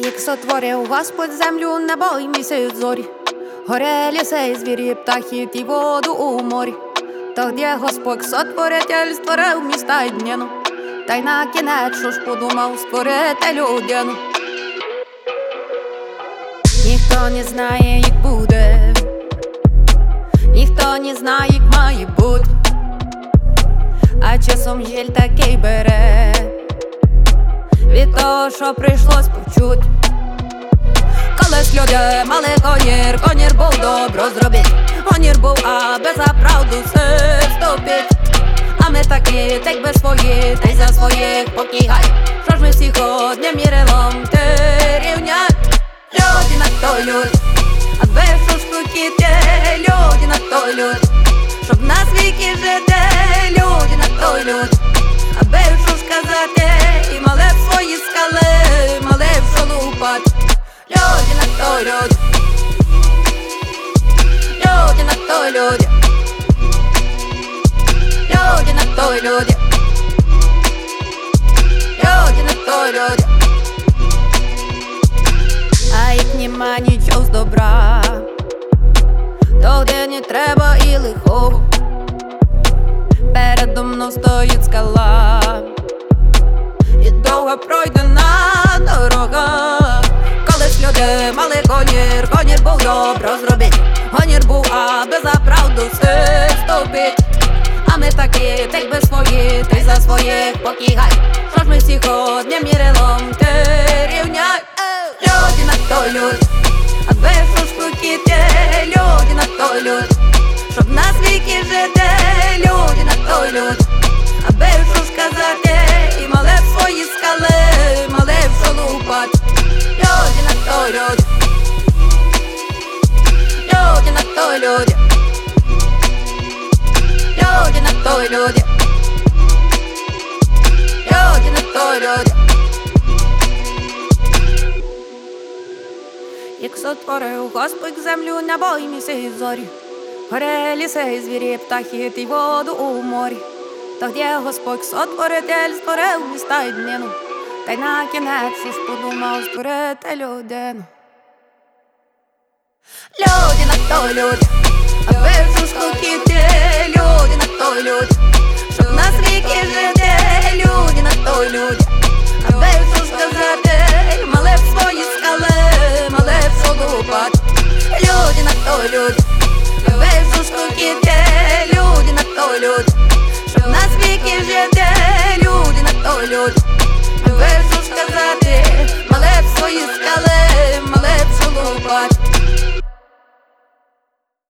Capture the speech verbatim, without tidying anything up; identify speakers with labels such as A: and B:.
A: Як сотворив Господь землю, небо й місяць зорі, горе, ліси, і звірі, птахи і воду у морі. Тоді Господь сотворитель створив міста й днину, та й на кінець, що ж подумав створити людину. Ніхто не знає, як буде, ніхто не знає, як має бути, а часом жаль такий бере від того, що прийшлось почуть. Колись люди мали гонір, гонір був добро зробить, гонір був, аби за правду все вступить. А ми такі, так би свої, та й за своїх покігай. Що ж ми всіх одним мірилом ти рівняй? Люди на то люд, аби що ж хотіти, люди на то люд, щоб нас віки жити, люди на то люд, аби що сказати, і мали б свої скали, мали б що лупать. Люди на то люд, люди на то люди, люди на то люди, люди на то люди. А як нема нічого з добра, тоді не треба і лихого. Передо мною стоїть скала, і довго пройдена дорога. Колись люди мали гонір, гонір був добро зробить, гонір був, аби за правду все вступить. А ми такі, так би свої, та й за своїх покігай. Що ж ми всіх одним мірилом ти рівняй? Люди на то люд, аби що ж хотіти, люди на то люд, щоб нас віки жити, люди на то люд, аби що сказати, і мали б свої скали, мали б що лупать. Люди на то люд, люди на то люди, люди на то люди, люди на то люди. Як сотворив Господь землю, небо й місяць зорі, горе, ліси, і звірі, птахи і воду у морі. Тоді Господь сотворитель створив міста й днину, та й на кінець, що ж подумав створити людину. Люди на то люд, аби що ж хотіти, люди на то люд, щоб нас віки жити, люди на то люд, аби що сказати, мали б свої скали, мали б що лупать. Люди на то люд, аби що ж хотіти, люди на то люд, щоб нас віки жити, люди на то люд.